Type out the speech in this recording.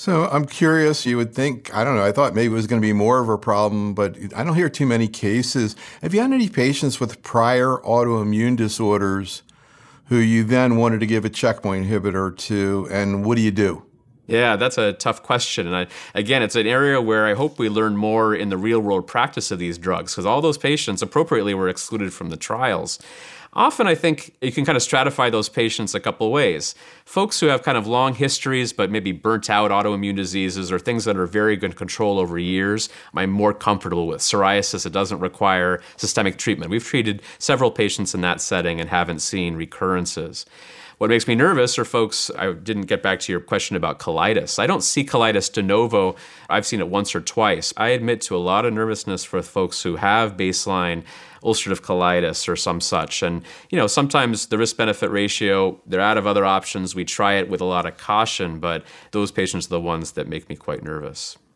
So I'm curious, you would think, I don't know, I thought maybe it was going to be more of a problem, but I don't hear too many cases. Have you had any patients with prior autoimmune disorders who you then wanted to give a checkpoint inhibitor to, and what do you do? Yeah, that's a tough question. And again, it's an area where I hope we learn more in the real world practice of these drugs, because all those patients appropriately were excluded from the trials. Often, I think you can kind of stratify those patients a couple of ways. Folks who have kind of long histories, but maybe burnt out autoimmune diseases or things that are very good control over years, I'm more comfortable with. Psoriasis, it doesn't require systemic treatment. We've treated several patients in that setting and haven't seen recurrences. What makes me nervous are folks, I didn't get back to your question about colitis. I don't see colitis de novo. I've seen it once or twice. I admit to a lot of nervousness for folks who have baseline ulcerative colitis or some such. And, sometimes the risk-benefit ratio, they're out of other options. We try it with a lot of caution, but those patients are the ones that make me quite nervous.